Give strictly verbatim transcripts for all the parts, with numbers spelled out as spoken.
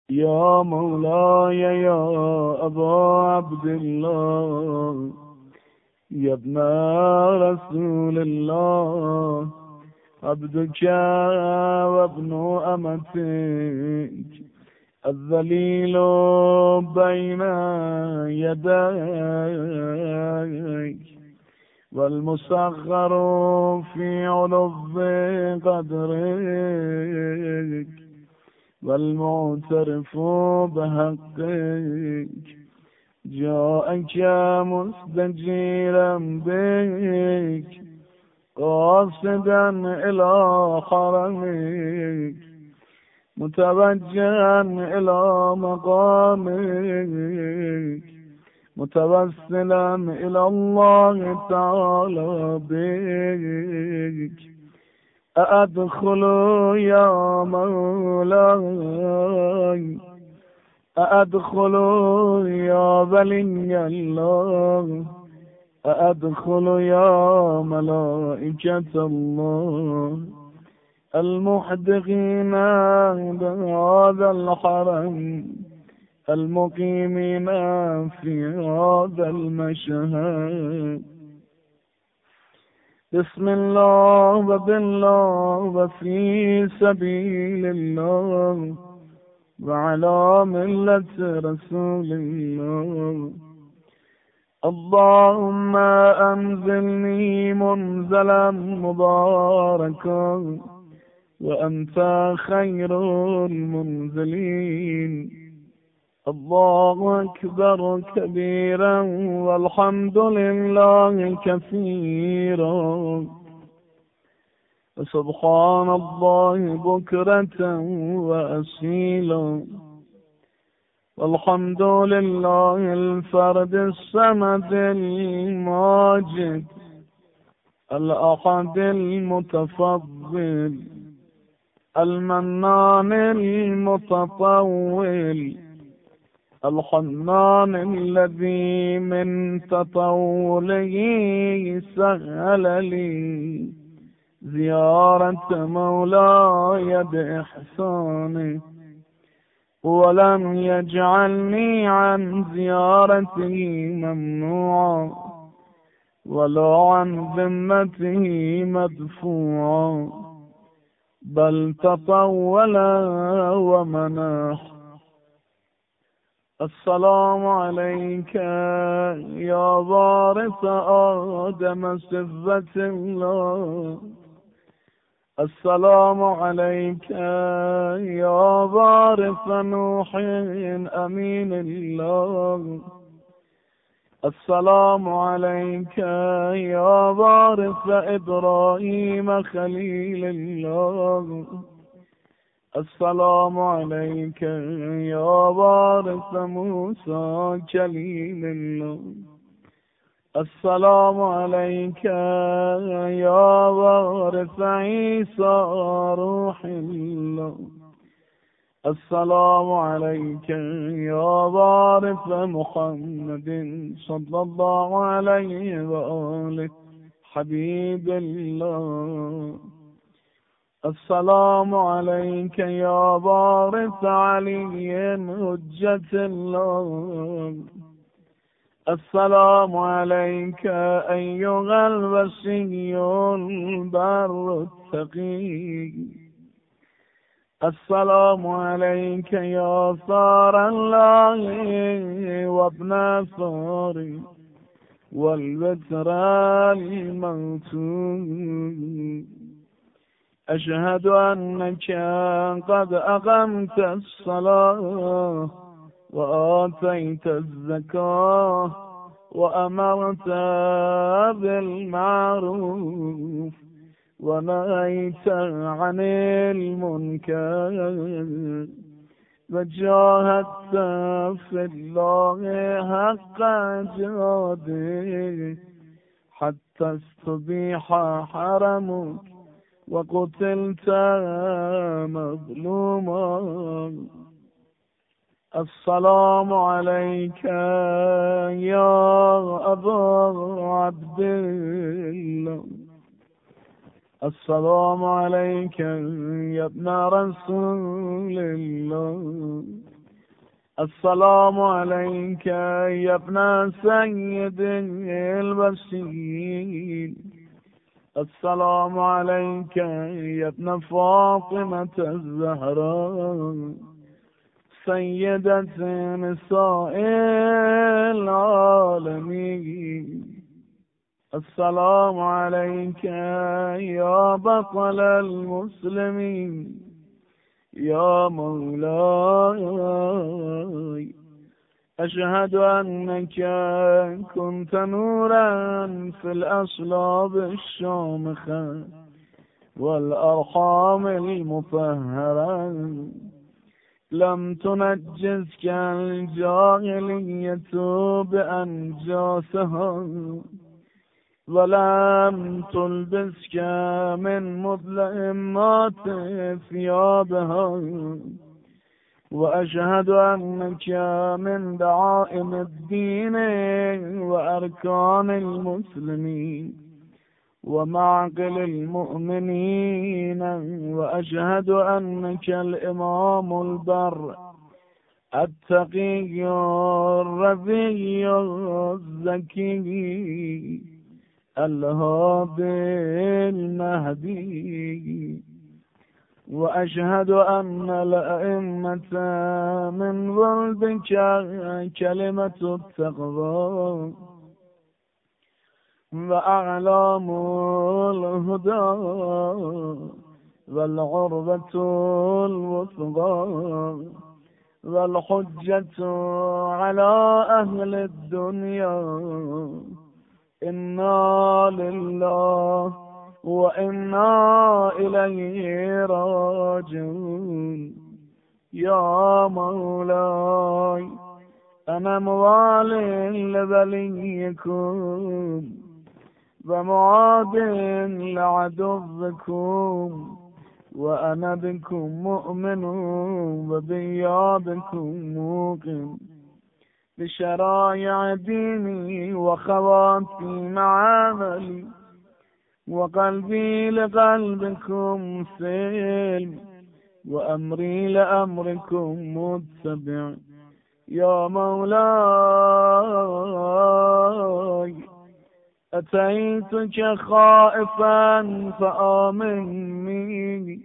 يا مولاي يا أبا عبد الله، يا ابن رسول الله، عبدك وابن أمتك الذليل بين يديك، والمصغر في علو قدرك، والمعترف بحقك، جاءك مستجيرا بك، قاصدا إلى حرمك، متوجها إلى مقامك، متوسلا إلى الله تعالى بك. أأدخل يا مولاي، أأدخل يا ولي الله، أأدخل يا ملائكة الله المحدقين بهذا الحرم، المقيمين في هذا المشهد. بسم الله وبالله وفي سبيل الله وعلى ملة رسول الله. اللهم أنزلني منزلا مباركا وأنت خير المنزلين. الله أكبر كبيرا والحمد لله كثيرا، وسبحان الله بكرة وأصيلا، والحمد لله الفرد الصمد الماجد الأحد المتفضل المنان المتطول الحنان الذي من تطوله سهل لي زيارة مولاي بإحسانه، ولم يجعلني عن زيارته ممنوعا ولا عن ذمته مدفوعا، بل تطول ومنح. السلام عليك يا وارث آدم صفة الله، السلام عليك يا وارث نوح أمين الله، السلام عليك يا وارث إبراهيم خليل الله، السلام عليك يا وارث موسى كليم الله، السلام عليك يا وارث عيسى روح الله، السلام عليك يا وارث محمد صلى الله عليه وآله حبيب الله، السلام عليك يا وارث علي حجة الله، السلام عليك أيها الوصي البر التقي، السلام عليك يا ثار الله وابن ثاري والبتر الموتون، أشهد أنك قد أقمت الصلاة وآتيت الزكاة وأمرت بالمعروف ونهيت عن المنكر وجاهدت في الله حق جهاده حتى استبيح حرمك وقتلت مظلوما. السلام عليك يا أبا عبد الله، السلام عليك يا ابن رسول الله، السلام عليك يا ابن سيد البشير. السلام عليك يا ابن فاطمة الزهراء سيدة نساء العالمين. السلام عليك يا بطل المسلمين يا مولاي. أشهد أنك كنت نورا في الأصلاب الشامخة والأرحام المطهرة، لم تنجزك الجاهلية بأنجاسها، ولم تلبسك من مظلمات ثيابها. وأشهد أنك من دعائم الدين وأركان المسلمين ومعقل المؤمنين. وأشهد أنك الإمام البر التقي الرضي الزكي الهادي المهدي. وأشهد أن الأئمة من ولدك كلمة التقوى وأعلام الهدى والعروة الوثقى والحجة على أهل الدنيا. إنا لله وإنا إليه راجعون. يا مولاي أنا موال لبليكم ومعاد لعدوكم، وأنا بكم مؤمن وبيابكم موقن بشرايع ديني وخواتيم عملي، وقلبي لقلبكم سلم وأمري لأمركم متبع. يا مولاي أتيتك خائفا فآمني،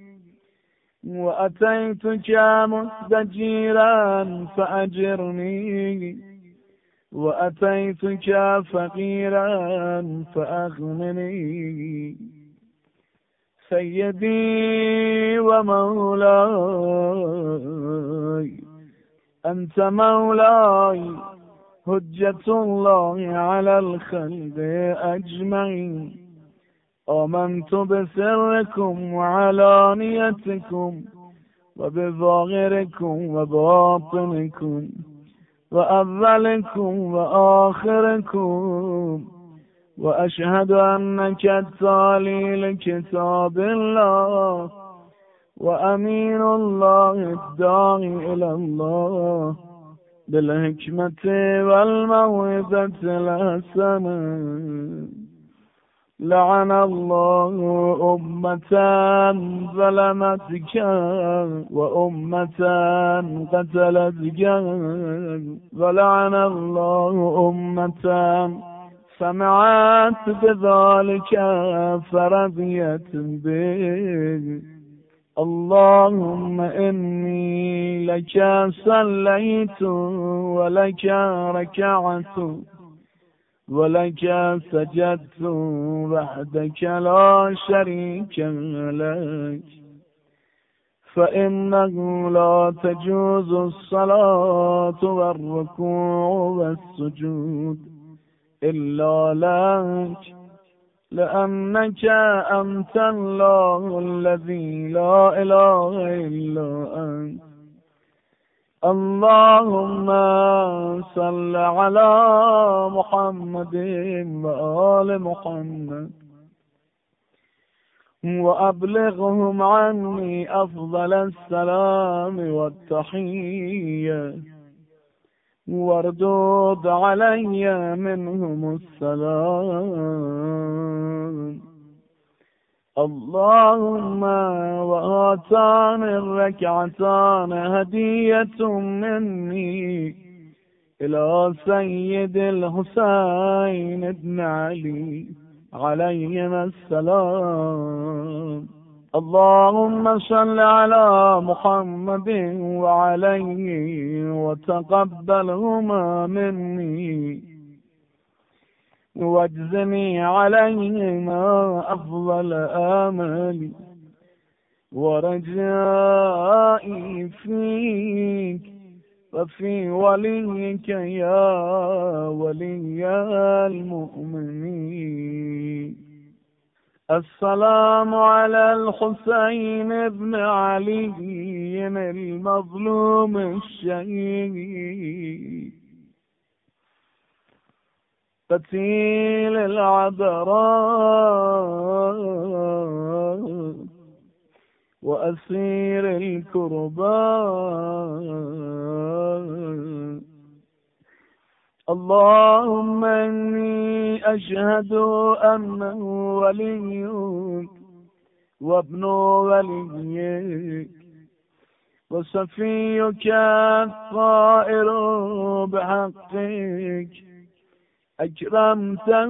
وأتيتك مستجيرا فأجرني، وأتيتك فقيرا فأغنني. سيدي ومولاي أنت مولاي حجة الله على الخلق أجمعين. آمنت بسركم وعلانيتكم وبظاهركم وباطنكم وأولكم وآخركم، وأشهد أنك التالي لكتاب الله وأمين الله الداعي إلى الله بالحكمة والموعظة الحسنة. لعن الله أمة ظلمتك وأمة قتلتك، ولعن الله أمة سمعت بذلك فرضيت به. اللهم إني لك صليت ولك ركعت ولك سجدت وحدك لا شريك لك، فإنه لا تجوز الصلاة والركوع والسجود إلا لك، لأنك أنت الله الذي لا إله إلا أنت. اللهم صل على محمد وآل محمد وأبلغهم عني أفضل السلام والتحية، واردود علي منهم السلام. اللهم وهاتان الركعتان هدية مني إلى سيد الحسين بن علي عليهما السلام. اللهم صل على محمد وعليه وتقبلهما مني واجزني عليهما أفضل آمالي ورجائي فيك وفي وليك يا ولي المؤمنين. السلام على الحسين بن علي المظلوم الشهيد قتيل العذراء وأسير الكرباء. اللهم إني أشهد أنه وليك وابن وليك وصفيك الطائر بحقك أكرمته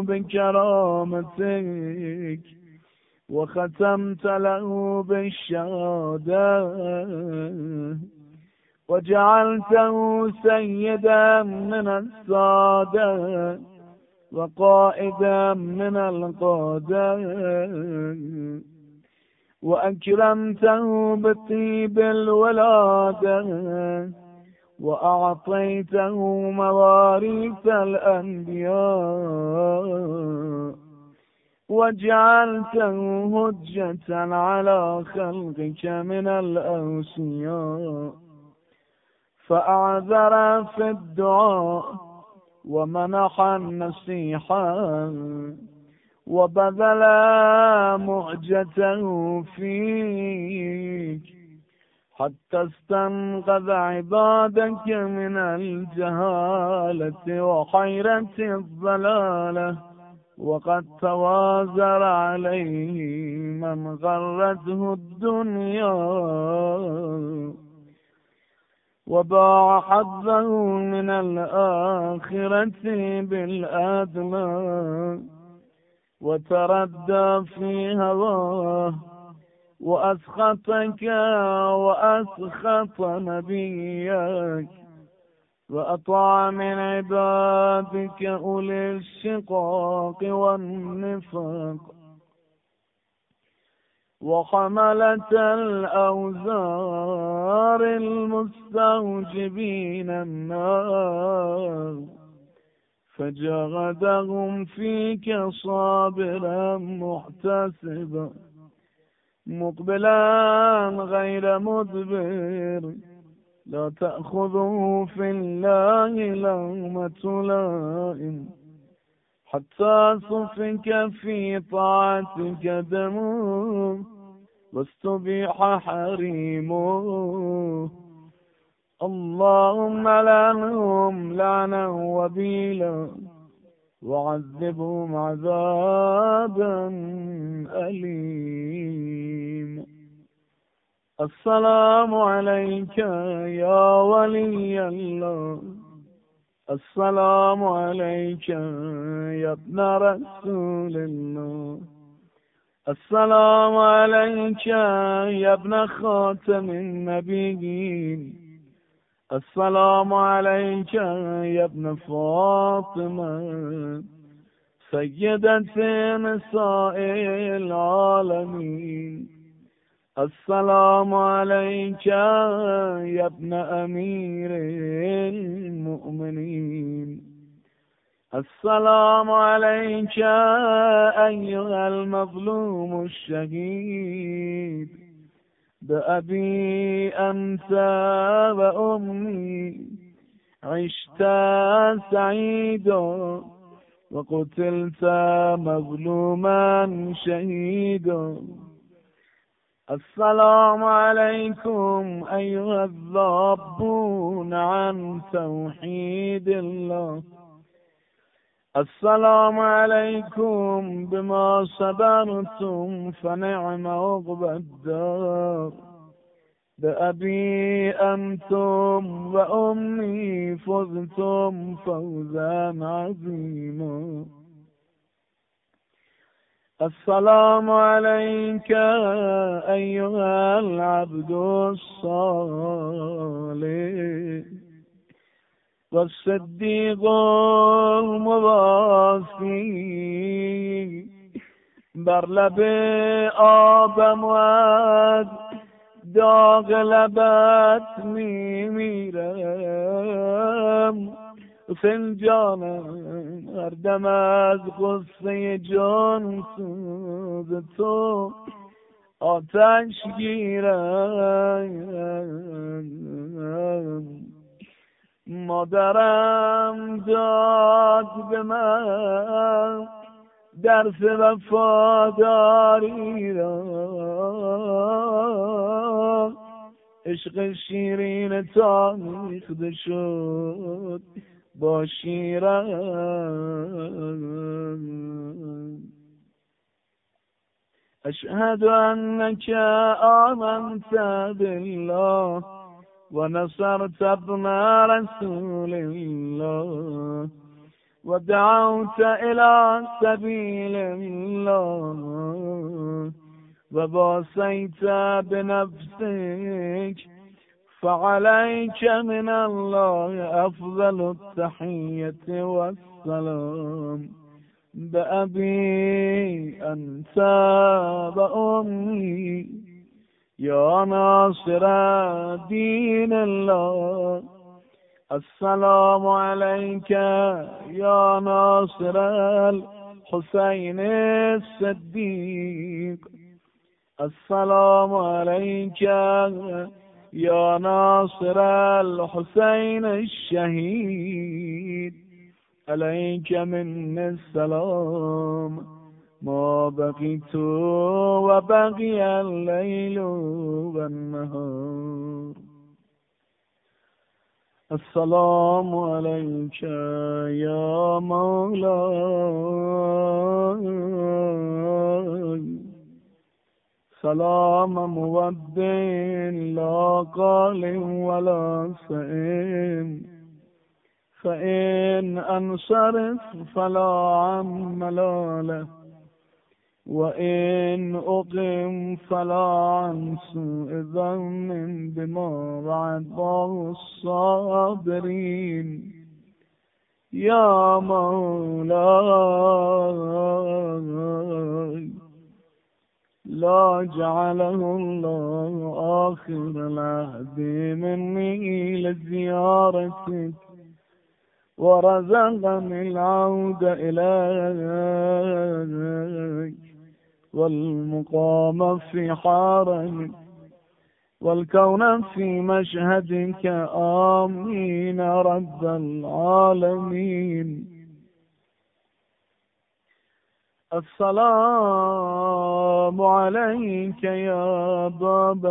بكرامتك وختمت له بالشهادة وجعلته سيدا من السادة وقائدا من القادة وأكرمته بطيب الولادة وأعطيته مواريث الأنبياء وجعلته هجة على خلقك من الأوصياء فأعذر في الدعاء ومنح النصيحة وبذل مهجته فيك حتى استنقذ عبادك من الجهالة وحيرة الضلالة وقد توازر عليه من غرته الدنيا وباع حظه من الآخرة بالأدنى وتردى في هواه وأسخطك وأسخط نبيك وأطاع من عبادك أولي الشقاق والنفاق وحملة الأوزار المستوجبين النار فجاهدهم فيك صابرا محتسبا مقبلا غير مدبر لا تأخذه في الله لومة لائم حتى سفك في طاعتك دمه واستبيح حريمه. اللهم لعنهم لعنا وبيلا وعذبهم عذابا أليما. السلام عليك يا ولي الله. السلام عليك يا ابن رسول الله. السلام عليك يا ابن خاتم النبيين. السلام عليك يا ابن فاطمة سيدة نساء العالمين. السلام عليك يا ابن أمير المؤمنين. السلام عليك أيها المظلوم الشهيد بأبي أنت وأمي عشت سعيدا وقتلت مظلوما شهيدا. السلام عليكم أيها الذابون عن توحيد الله السلام عليكم بما صبرتم فنعم عقبى الدار بأبي أنتم وأمي فزتم فوزا عظيما. السلام عليك أيها العبد الصالح والصديق الموافي بر لب آب موعد داغ لبت میمیرم فنجانم هر دم از غصه جان سوز تو آتش گیرم. مادرم داد به من درس وفاداری را، عشق شیرین تا میخده شد با شیرم. اشهد انک آمنت بالله و نصرت ابن رسول الله و دعوت الى سبیل الله و باسیت بنفسك فعليك من الله افضل التحیة والسلام بأبي أنت وأمي يا ناصر دين الله. السلام عليك يا ناصر الحسين الصديق. السلام عليك يا ناصر الحسين الشهيد. عليك مني السلام ما بقيت وبقي الليل والنهار. السلام عليك يا مولاي سلام مودع لا قال ولا سئم فإن أنصرف فلا عمل له وإن أقم فلا عن سوء ظن بما وعد الصابرين. يا مولاي لا جعله الله آخر العهد مني لزيارتك ورزقني العود إليك والمقام في حرمك والكون في مشهدك آمين رب العالمين. السلام عليك يا باب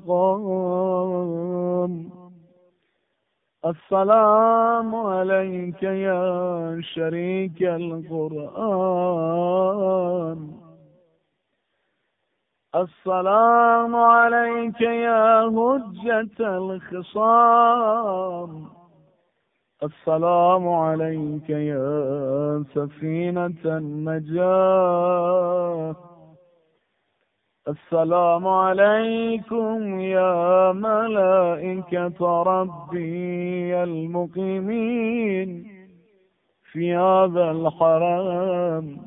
المقام. السلام عليك يا شريك القرآن. السلام عليك يا هجة الخصام. السلام عليك يا سفينة النجاة. السلام عليكم يا ملائكة ربي المقيمين في هذا الحرم.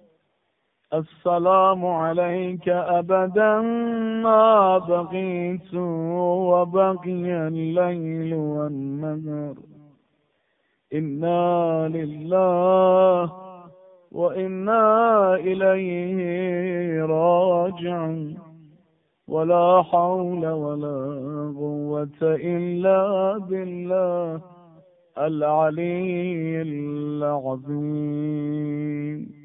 السلام عليك أبدا ما بقيت وبقي الليل والنهار. إنا لله وإنا إليه راجعون ولا حول ولا قوة إلا بالله العلي العظيم.